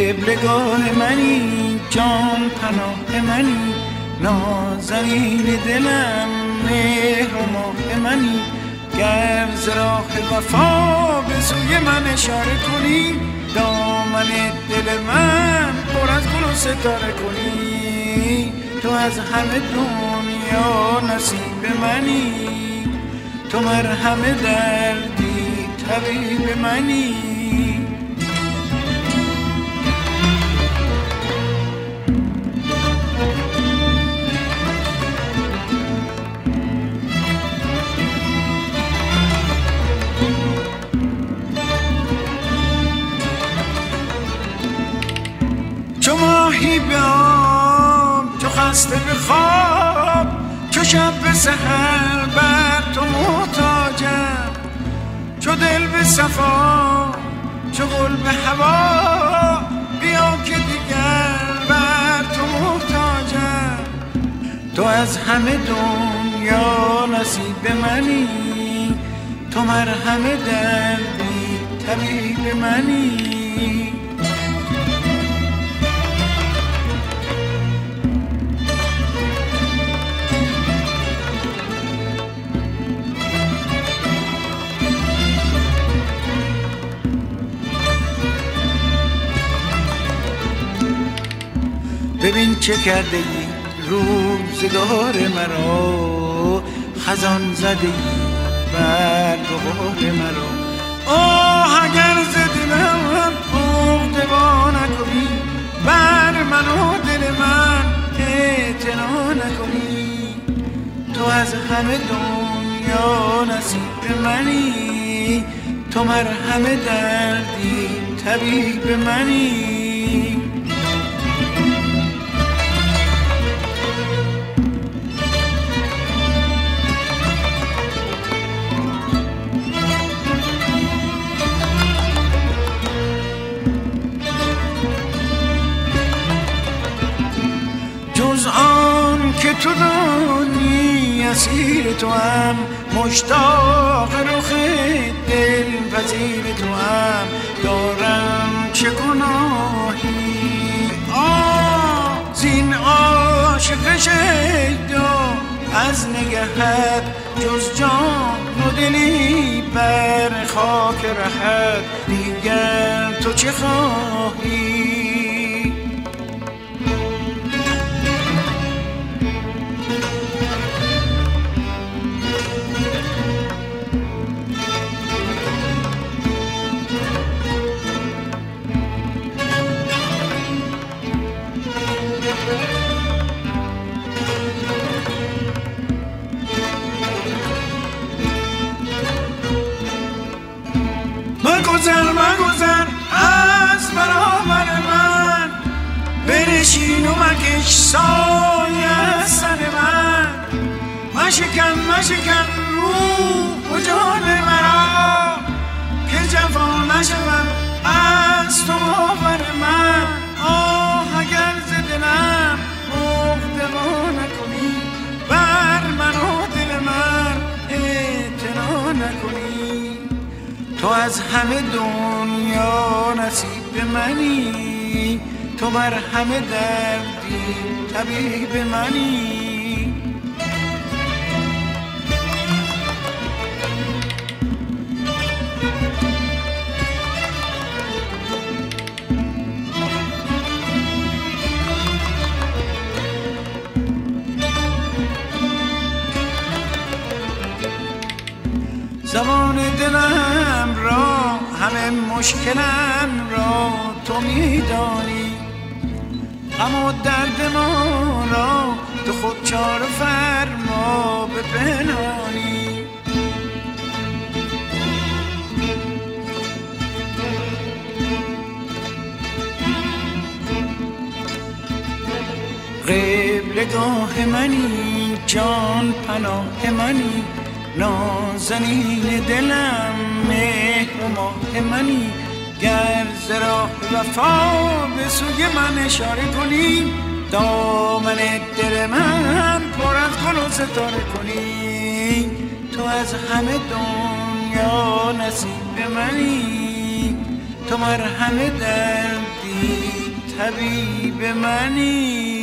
قبلگاه منی، جان پناه منی، نازنین دلم، مهر و ماه منی. گر ز راه وفا به سوی من اشاره کنی، دامن دل من پر از گل و ستاره کنی. تو از همه دنیا نصیب منی، تو مرهم دردی طبیب منی. چو ماهی به آب، چو خسته به خواب، چو شب به سحر بر تو محتاجم. چو دل به صفا، چو گل به هوا، بیا که دیگر بر تو محتاجم. تو از همه دنیا نصیب منی، تو مرهم دردی طبیب منی. ببین چه کرده ای روزگار مرا، خزان زده ای بر بهار مرا. آه اگر ز دلم عقده وا نکنی، بر من و دل من اعتنا نکنی. تو از همه دنیا نصیب منی، تو مرهم دردی طبیب منی. جز آن که تو دانی اسیر تو هم، مشتاق رخ دل پذیر تو هم. دارم چه گناهی زین عاشق شیدا، از نگهت جز جان و دلی بر خاک رهت. دیگر تو چه خواهی؟ مگذر از برابر من، بنشین و مکش سایه سر من. مشکن روح و جان مرا، که جفا نشوم از تو باور من. آه اگر ز دلم عقده وا نکنی، بر من و دل من اعتنا نکنی. تو از همه دنیا نصیب منی، تو مرهم دردی طبیب منی. زمان دلم را، همه مشکلم را تو میدانی. غم و درد ما را تو خود چاره فرما به پنهانی. قبلگاه منی، جان پناه منی، نازنین دلم، مهر و ماه منی. گر ز راه وفا به سوی من اشاره کنی، دامن دل من پر از گل و ستاره کنی. تو از همه دنیا نصیب منی، تو مرهم دردی حبیب منی